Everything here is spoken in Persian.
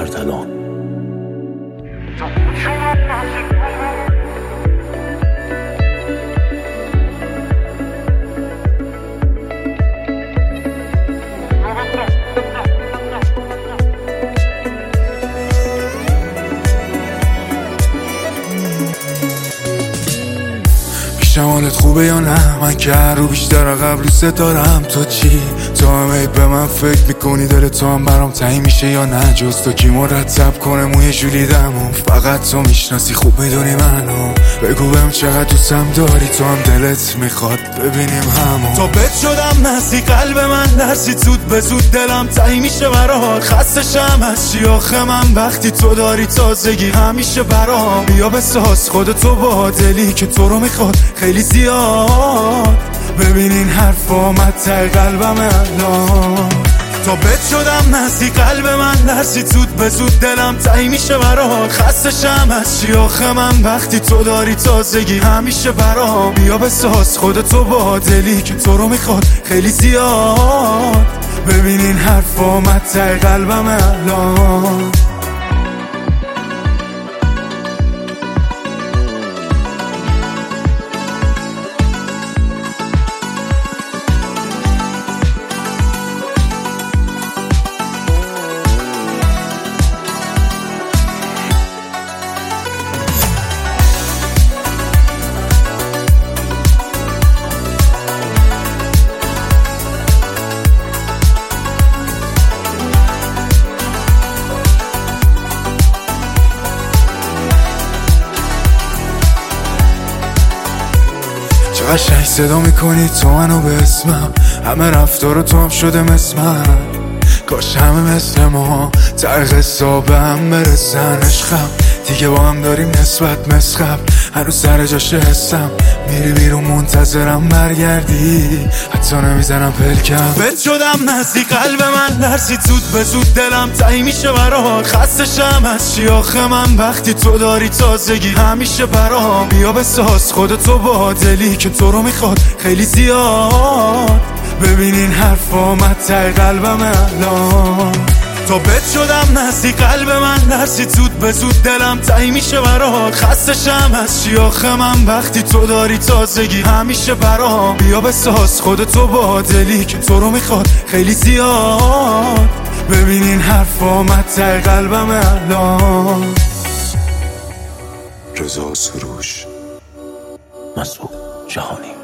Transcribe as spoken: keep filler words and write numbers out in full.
اردلان. شمالت خوبه یا نه؟ من که هر رو بیشتر قبل دوست دارم. تو چی؟ تو هم به من فکر میکنی؟ دل تو هم برام تعیین میشه یا نه؟ جز تو کی مرتب کنه موی جولیدمو؟ فقط تو میشناسی خوب میدونی منو. بگو بهم چقدر دوستم داری، تو هم دلت میخواد ببینیم همو. تا بد شدم نسی قلب من درسی، زود به زود دلم تعیین میشه برات. خستشم از چی آخه من وقتی تو داری تازگی همیشه برام. بیا بساز خودتو با دلی که تو رو میخواد خیلی زیاد. ببینین حرف آمد ته قلبم الان. تا بد شدم نزدی قلب من درسی، زود به زود دلم تعیین میشه برات. خستشم از چی آخه من وقتی تو داری تازگی همیشه برام. بیا بساز خودتو با دلی که تو رو میخواد خیلی زیاد. ببینین حرف آمد ته قلبم الان. چه قشنگ صدا میکنی تو منو به اسمم، همه رفتار تو هم شده مثل من. کاش همه مثل ما ته قصه به هم برسن. عشقم دیگه با هم داریم نسبت مسخب، هنوز سر جاش حسم. میری بیرون منتظرم برگردی، حتی نمیزنم پلکم. بد شدم نزدی قلب من درسی، زود به زود دلم تعیین میشه برات. خستشم از چی آخه من وقتی تو داری تازگی همیشه برام. بیا بساز خودتو با دلی که تو رو میخواد خیلی زیاد. ببینین حرف آمد ته قلبم الان. تا بد شدم نزدی قلب من درسی، زود به زود دلم تعیین میشه برات. خستشم از چی آخه من وقتی تو داری تازگی همیشه برام. بیا بساز خودتو با دلی که تو رو میخواد خیلی زیاد. ببینین حرف آمد ته قلبم الان. رضا سروش، مسعود جهانی.